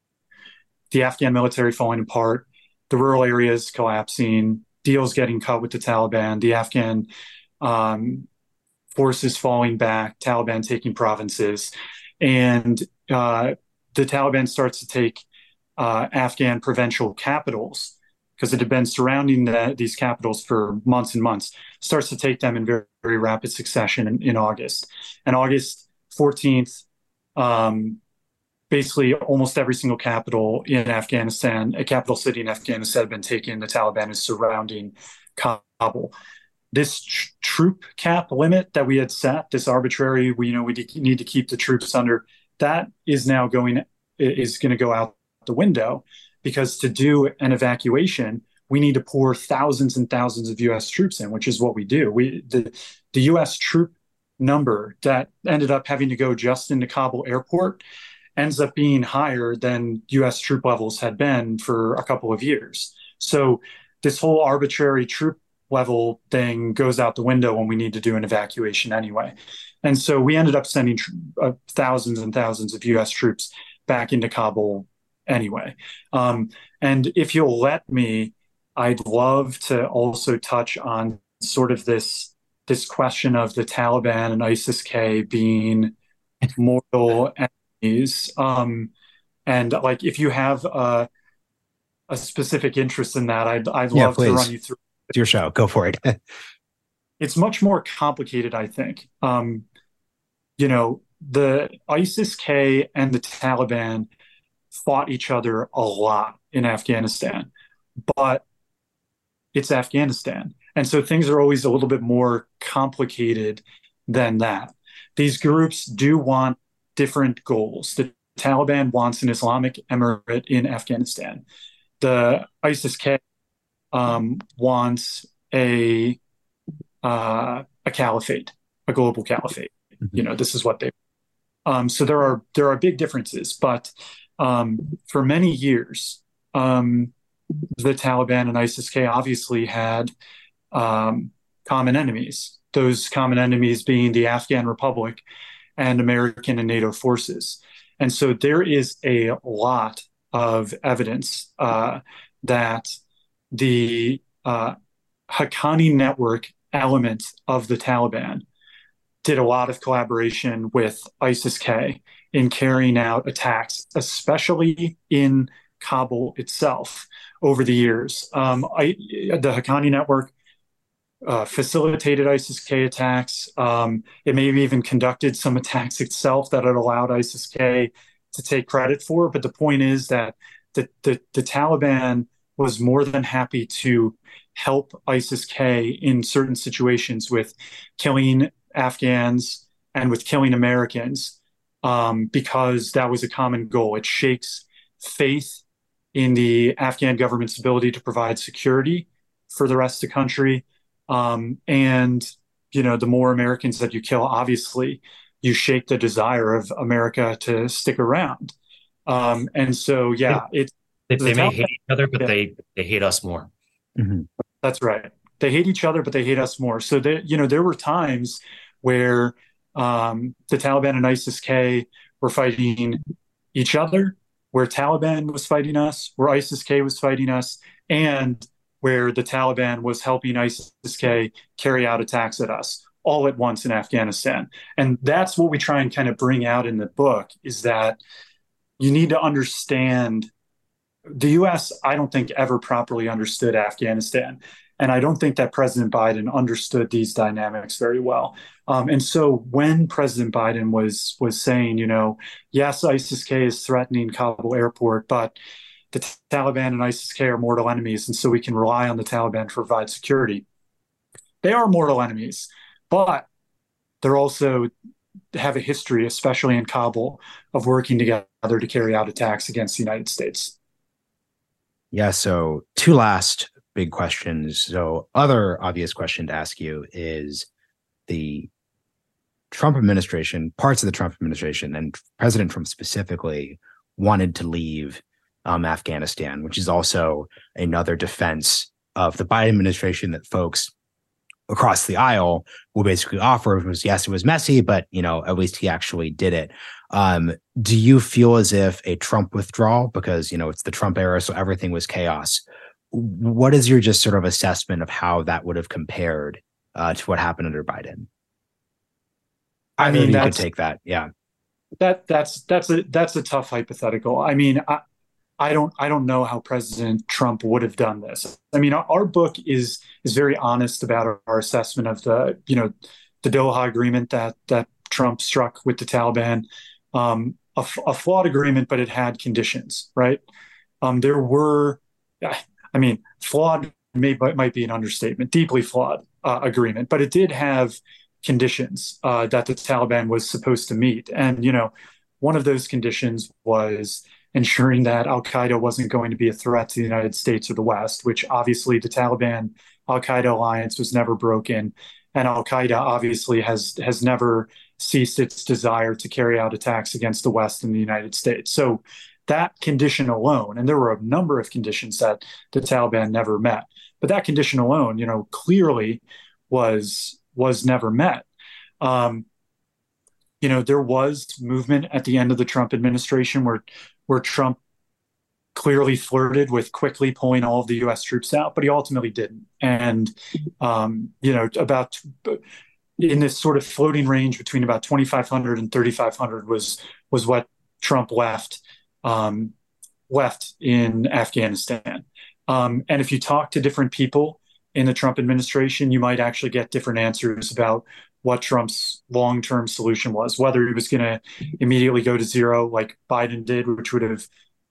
the Afghan military falling apart, the rural areas collapsing, deals getting cut with the Taliban, the Afghan um, forces falling back, Taliban taking provinces, and uh, the Taliban starts to take uh, Afghan provincial capitals, because it had been surrounding the, these capitals for months and months, starts to take them in very, very rapid succession in, in August. And August fourteenth, um, basically almost every single capital in Afghanistan, a capital city in Afghanistan, had been taken. The Taliban is surrounding Kabul. This tr- troop cap limit that we had set, this arbitrary, we you know we de- need to keep the troops under, that is now going is going to go out the window, because to do an evacuation, we need to pour thousands and thousands of U S troops in, which is what we do. We the the U S troop number that ended up having to go just into Kabul airport ends up being higher than U S troop levels had been for a couple of years. So this whole arbitrary troop level thing goes out the window when we need to do an evacuation anyway. And so we ended up sending tr- uh, thousands and thousands of U S troops back into Kabul anyway. Um, and if you'll let me, I'd love to also touch on sort of this, this question of the Taliban and ISIS-K being mortal enemies. Um, and like, if you have a, a specific interest in that, I'd, I'd Yeah, love please. to run you through. It's your show. Go for it. It's much more complicated, I think. Um, you know, the ISIS-K and the Taliban fought each other a lot in Afghanistan, but it's Afghanistan. And so things are always a little bit more complicated than that. These groups do want different goals. The Taliban wants an Islamic emirate in Afghanistan. The ISIS-K um, wants a uh, a caliphate, a global caliphate. Mm-hmm. You know, this is what they. Um, so there are there are big differences, but um, for many years, um, the Taliban and ISIS-K obviously had um, common enemies. Those common enemies being the Afghan Republic and American and NATO forces. And so there is a lot of evidence uh, that the uh, Haqqani network element of the Taliban did a lot of collaboration with ISIS-K in carrying out attacks, especially in Kabul itself over the years. Um, I, the Haqqani network uh, facilitated ISIS-K attacks. Um, it maybe even conducted some attacks itself that it allowed ISIS-K to take credit for. But the point is that the, the, the Taliban was more than happy to help ISIS-K in certain situations with killing Afghans and with killing Americans, um, because that was a common goal. It shakes faith in the Afghan government's ability to provide security for the rest of the country. Um, and, you know, the more Americans that you kill, obviously, you shake the desire of America to stick around. Um, and so, yeah, it They, they the may Taliban, hate each other, but yeah. they, they hate us more. Mm-hmm. That's right. They hate each other, but they hate us more. So, there, you know, there were times where um, the Taliban and ISIS-K were fighting each other, where Taliban was fighting us, where ISIS-K was fighting us, and where the Taliban was helping ISIS-K carry out attacks at us all at once in Afghanistan. And that's what we try and kind of bring out in the book, is that you need to understand the U S, I don't think, ever properly understood Afghanistan. And I don't think that President Biden understood these dynamics very well. Um, and so when President Biden was was saying, you know, yes, ISIS-K is threatening Kabul airport, but the Taliban and ISIS-K are mortal enemies, and so we can rely on the Taliban to provide security. They are mortal enemies, but they're also have a history, especially in Kabul, of working together to carry out attacks against the United States. Yeah, so two last big questions. So other obvious question to ask you is the Trump administration, parts of the Trump administration, and President Trump specifically wanted to leave um, Afghanistan, which is also another defense of the Biden administration that folks across the aisle will basically offer. Was, yes, it was messy, but, you know, at least he actually did it. Um, do you feel as if a Trump withdrawal, because, you know, it's the Trump era, so everything was chaos. What is your just sort of assessment of how that would have compared uh, to what happened under Biden? I, I mean, you could take that. Yeah. That that's that's a that's a tough hypothetical. I mean, I, I don't I don't know how President Trump would have done this. I mean, our, our book is is very honest about our, our assessment of the, you know, the Doha agreement that that Trump struck with the Taliban. Um, a, a flawed agreement, but it had conditions, right? Um, there were, I mean, flawed may, might be an understatement, deeply flawed uh, agreement, but it did have conditions uh, that the Taliban was supposed to meet. And, you know, one of those conditions was ensuring that Al-Qaeda wasn't going to be a threat to the United States or the West, which obviously the Taliban-Al-Qaeda alliance was never broken. And Al-Qaeda obviously has has never ceased its desire to carry out attacks against the West and the United States. So that condition alone, and there were a number of conditions that the Taliban never met, but that condition alone, you know, clearly was was never met. Um, you know, there was movement at the end of the Trump administration where where Trump clearly flirted with quickly pulling all of the U S troops out, but he ultimately didn't. And, um, you know, about in this sort of floating range between about twenty-five hundred and thirty-five hundred was was what Trump left um, left in Afghanistan. Um, and if you talk to different people in the Trump administration, you might actually get different answers about what Trump's long-term solution was, whether he was going to immediately go to zero like Biden did, which would have,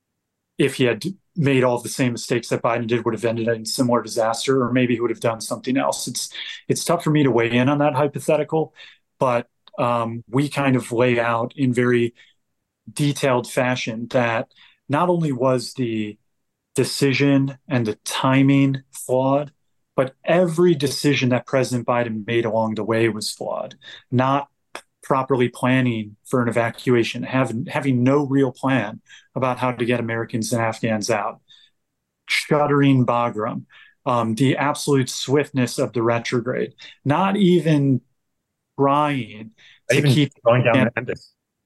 if he had made all of the same mistakes that Biden did, would have ended in similar disaster, or maybe he would have done something else. It's it's tough for me to weigh in on that hypothetical, but um, we kind of lay out in very detailed fashion that not only was the decision and the timing flawed, but every decision that President Biden made along the way was flawed. Not properly planning for an evacuation, having having no real plan about how to get Americans and Afghans out, shuttering Bagram, um, the absolute swiftness of the retrograde, not even trying to even keep going down the embassy.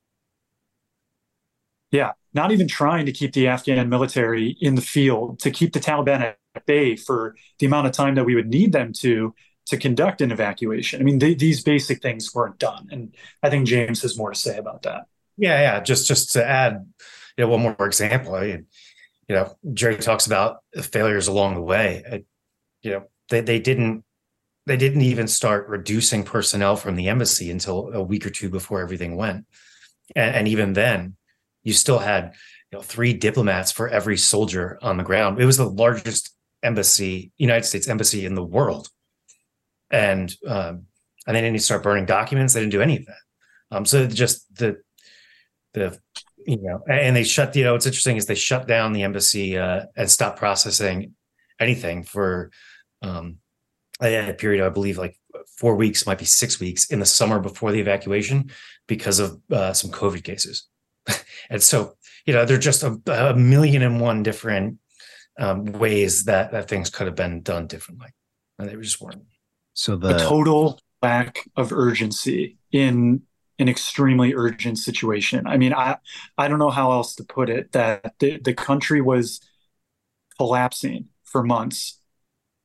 Yeah, not even trying to keep the Afghan military in the field, to keep the Taliban at bay for the amount of time that we would need them to to conduct an evacuation. I mean, they, these basic things weren't done. And I think James has more to say about that. Yeah, yeah. Just just to add, you know, one more example. I mean, you know, Jerry talks about failures along the way. I, you know, they, they didn't they didn't even start reducing personnel from the embassy until a week or two before everything went. And, and even then, you still had, you know, three diplomats for every soldier on the ground. It was the largest embassy, United States embassy in the world. And um, and they didn't start burning documents. They didn't do any of that. Um, so just the the you know, and they shut. You know, what's interesting is they shut down the embassy uh, and stopped processing anything for um, a, a period of, I believe, like four weeks, might be six weeks in the summer before the evacuation because of uh, some COVID cases. And so, you know, there are just a, a million and one different um, ways that that things could have been done differently, and they just weren't. So the a total lack of urgency in an extremely urgent situation. I mean, I I don't know how else to put it, that the, the country was collapsing for months,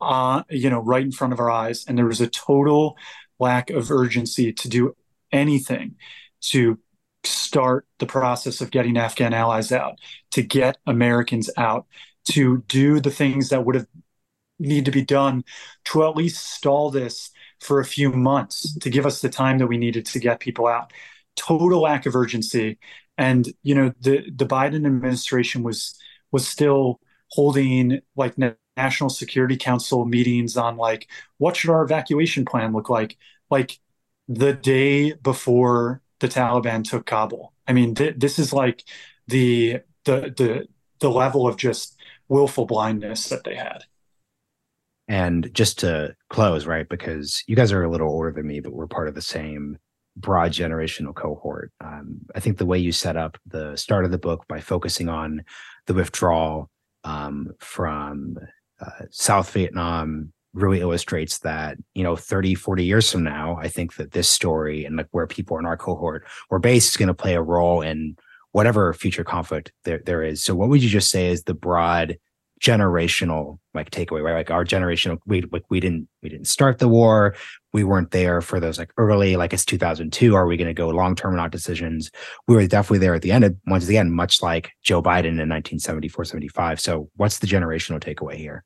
uh, you know, right in front of our eyes, and there was a total lack of urgency to do anything to start the process of getting Afghan allies out, to get Americans out, to do the things that would have need to be done to at least stall this for a few months, to give us the time that we needed to get people out. Total lack of urgency. And, you know, the, the Biden administration was was still holding like National Security Council meetings on like, what should our evacuation plan look like? Like the day before the Taliban took Kabul. I mean, th- this is like the the the the level of just willful blindness that they had. And just to close, right, because you guys are a little older than me, but we're part of the same broad generational cohort. Um, I think the way you set up the start of the book by focusing on the withdrawal um, from uh, South Vietnam really illustrates that, you know, thirty, forty years from now, I think that this story and like where people in our cohort were based is going to play a role in whatever future conflict there, there is. So what would you just say is the broad generational like takeaway, right? Like our generation, we like we didn't we didn't start the war, we weren't there for those like early, like it's two thousand two. Are we going to go long term or not decisions? We were definitely there at the end. Of, once again, much like Joe Biden in nineteen seventy-four, seventy-five. So what's the generational takeaway here?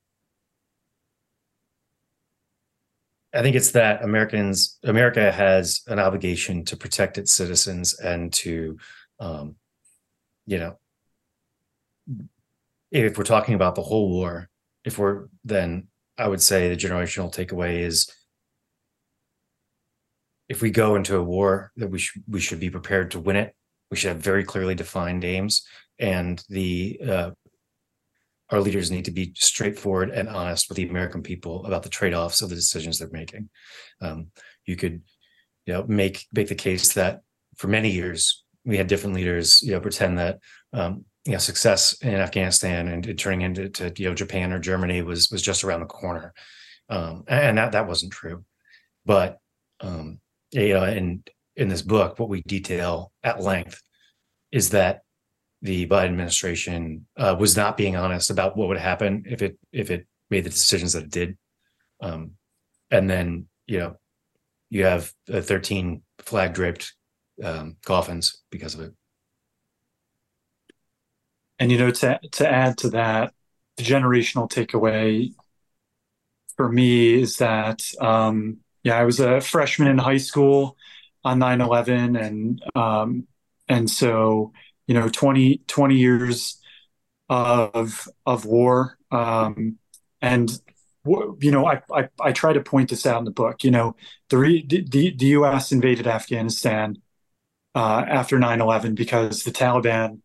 I think it's that Americans, America has an obligation to protect its citizens and to, um, you know, if we're talking about the whole war, if we're, then I would say the generational takeaway is if we go into a war that we should, we should be prepared to win it. We should have very clearly defined aims, and the, uh, our leaders need to be straightforward and honest with the American people about the trade-offs of the decisions they're making. Um, you could, you know, make make the case that for many years we had different leaders, you know, pretend that um, you know success in Afghanistan and, and turning into to, you know Japan or Germany was was just around the corner, um, and that that wasn't true. But um, you know, in in this book, what we detail at length is that the Biden administration uh, was not being honest about what would happen if it if it made the decisions that it did, um, and then you know you have uh, thirteen flag draped um, coffins because of it. And you know, to to add to that, the generational takeaway for me is that um, yeah, I was a freshman in high school on nine eleven, and um, and so. You know, twenty, twenty years of of war, um, and you know, I, I I try to point this out in the book. You know, the re, the, the U S invaded Afghanistan uh, after nine eleven because the Taliban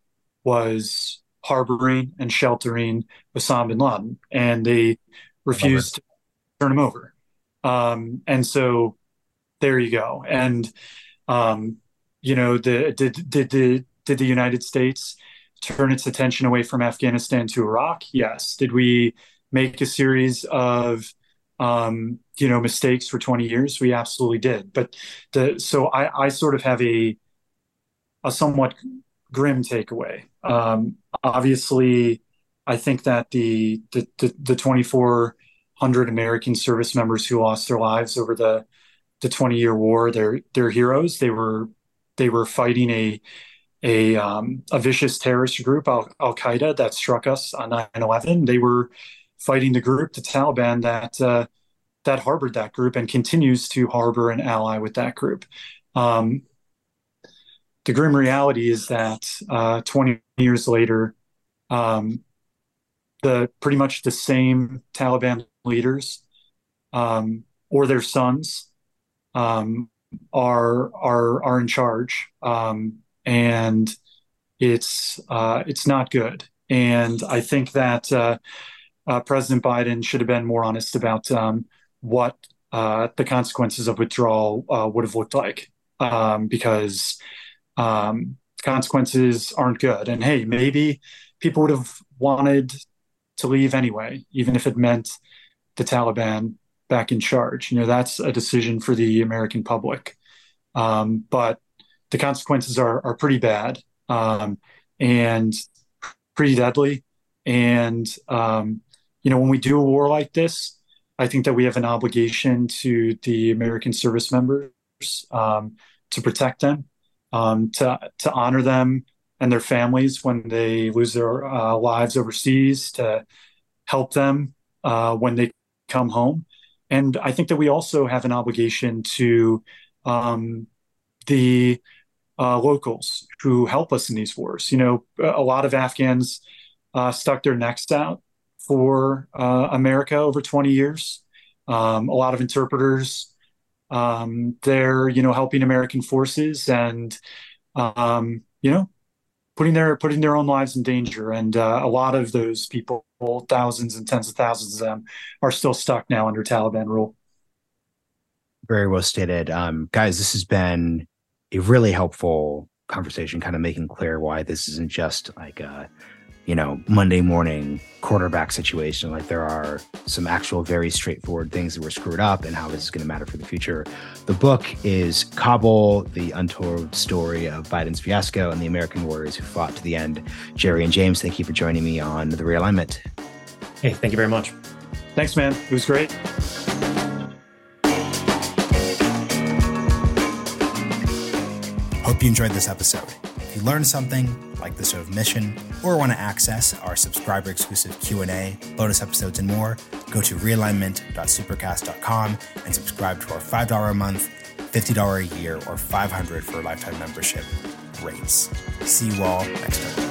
was harboring and sheltering Osama bin Laden, and they refused to turn him over. Um, and so there you go. And um, you know, the did did the Did the United States turn its attention away from Afghanistan to Iraq? Yes. Did we make a series of, um, you know, mistakes for twenty years? We absolutely did. But the so I, I sort of have a a somewhat grim takeaway. Um, obviously, I think that the the the, the twenty-four hundred American service members who lost their lives over the the twenty year war, they're they're heroes. They were they were fighting a a um, a vicious terrorist group, Al, Al Qaeda, that struck us on nine eleven. They were fighting the group, the Taliban, that uh, that harbored that group and continues to harbor and ally with that group. Um, the grim reality is that uh, twenty years later, um, the pretty much the same Taliban leaders um, or their sons um, are are are in charge. Um, and it's uh, it's not good. And I think that uh, uh, President Biden should have been more honest about um, what uh, the consequences of withdrawal uh, would have looked like, um, because um, consequences aren't good. And hey, maybe people would have wanted to leave anyway, even if it meant the Taliban back in charge. You know, that's a decision for the American public. Um, but the consequences are are pretty bad um, and pretty deadly. And um, you know, when we do a war like this, I think that we have an obligation to the American service members um, to protect them, um, to to honor them and their families when they lose their uh, lives overseas, to help them uh, when they come home. And I think that we also have an obligation to um, the uh, locals who help us in these wars. You know, a lot of Afghans uh, stuck their necks out for uh, America over twenty years. Um, a lot of interpreters, um, they're, you know, helping American forces and, um, you know, putting their putting their own lives in danger. And uh, a lot of those people, thousands and tens of thousands of them, are still stuck now under Taliban rule. Very well stated. Um, guys, this has been a really helpful conversation, kind of making clear why this isn't just like a, you know, Monday morning quarterback situation. Like there are some actual very straightforward things that were screwed up and how this is going to matter for the future. The book is Kabul, the Untold Story of Biden's Fiasco and the American Warriors Who Fought to the End. Jerry and James, thank you for joining me on The Realignment. Hey, thank you very much. Thanks, man. It was great. Hope you enjoyed this episode. If you learned something, like the show of Mission, or want to access our subscriber-exclusive Q and A, bonus episodes, and more, go to realignment dot supercast dot com and subscribe to our five dollars a month, fifty dollars a year, or five hundred dollars for a lifetime membership rates. See you all next time.